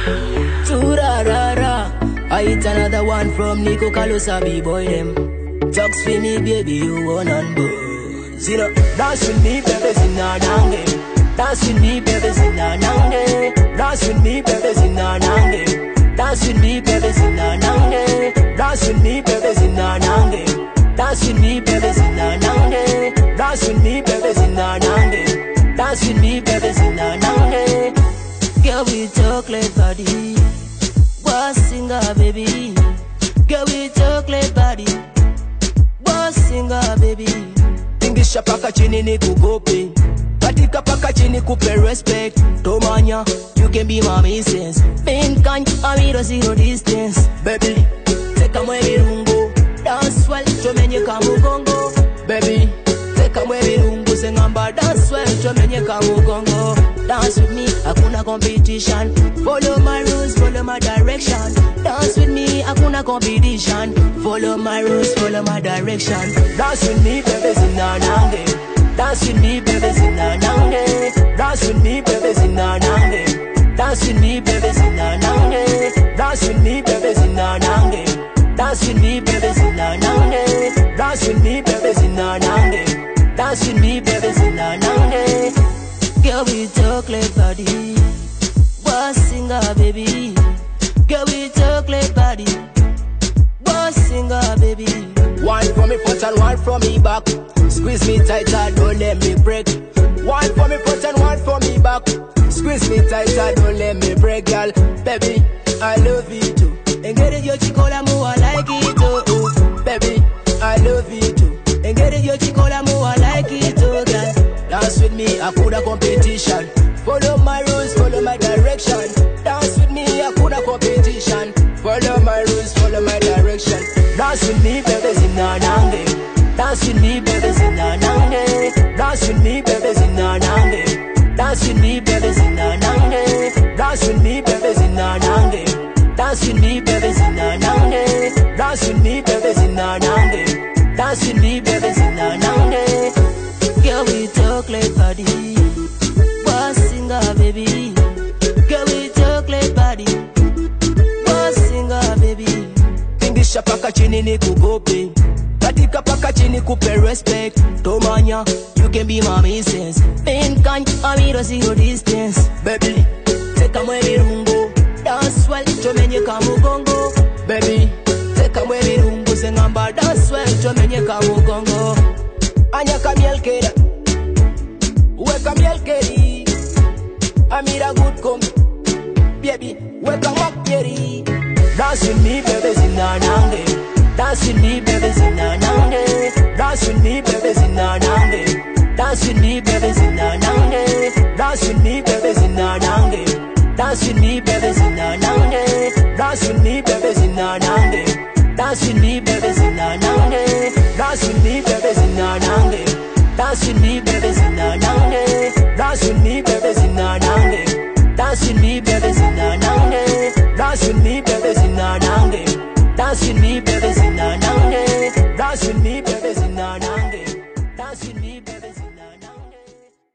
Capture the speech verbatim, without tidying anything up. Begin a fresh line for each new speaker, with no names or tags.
Turarara. I hit another one from Nico Kalusabi boy them. Talks for me, baby, you one on buzz. You know, dance with me, baby, zina nange. Dance with me, baby, zina nange. Dance with me, baby, zina nange. Dance with me, baby, zina nange. Dance with me, baby, zina nange. Dance with me, baby, zina nange. Dance with me, baby, zina nange. Dance with me, baby, zina nange. Girl with chocolate body, boss singer, baby. Girl with chocolate body, boss singer, baby. Tingisha paka chini ni kugope, katika paka chini kupe respect. Tomanya, you can be my missus. Pin kan, amiro zero distance. Baby, teka mwe virungo, dance well, chomenye kamugongo. Baby, teka mwe virungo, sengamba dance well, chomenye kamugongo. Dance with me, hakuna competition. Follow my rules, follow my direction. Dance with me, hakuna competition. Follow my rules, follow my direction. Dance with me, baby, zina nange. Dance with me, baby, zina nange. Dance with me, baby, zina nange. Dance with me, baby, zina nange. Dance with me, baby, zina nange. Dance with me, baby, zina nange. Dance with me, baby, zina nange. Dance with me, baby, zina nange. Girl with chocolate body, boss singer, baby. Girl with chocolate body, boss singer, baby. One for me front and one for me back. Squeeze me tighter, don't let me break. One for me front and one for me back. Squeeze me tighter, don't let me break, girl. Baby, I love you too. And get it, your chicola mo, I like it too. Baby, I love you too. And get it, your chicola mo, I like it too, girl. Dance with me, I coulda competition. Follow my rules, follow my direction. Dance with me, I coulda competition. Follow my rules, follow my direction. Dance with me, baby, zina nange. Dance with me, baby, zina nange. Dance with me, baby, zina nange. Dance with me, baby, zina nange. Dance with me, baby, zina nange. Dance with me, baby, zina nange. Dance with me, baby, zina nange. Dance with me, baby, zina nange. Girl with chocolate body, boss singer, baby. Girl with chocolate body, boss singer, baby. Tingisha paka chini ni kugope, katika paka chini kupe respect. Tomanya, you can be my missus. Pin kan, amiro zero distance. Baby, teka mwe virungo, dance well, chomenye kamugongo. Baby, teka mwe virungo, sengamba dance well, chomenye kamugongo. Anya kamiel keda, weka miel kedi. Amira good come, baby, weka mak yeri. Dance with me, baby, zina nange. Dance with me, baby, zina nange. Dance with me, baby, zina nange. Dance with me, baby, zina nange. Dance with me, baby, zina nange. Dance with me, baby, zina nange. Dance with me, baby, zina nange. Dance with me, baby, zina nange. Dance with me, baby, zina nange. Dance with me, baby, zina nange. Dance with me, baby, zina nange. Dance with me, baby, zina nange.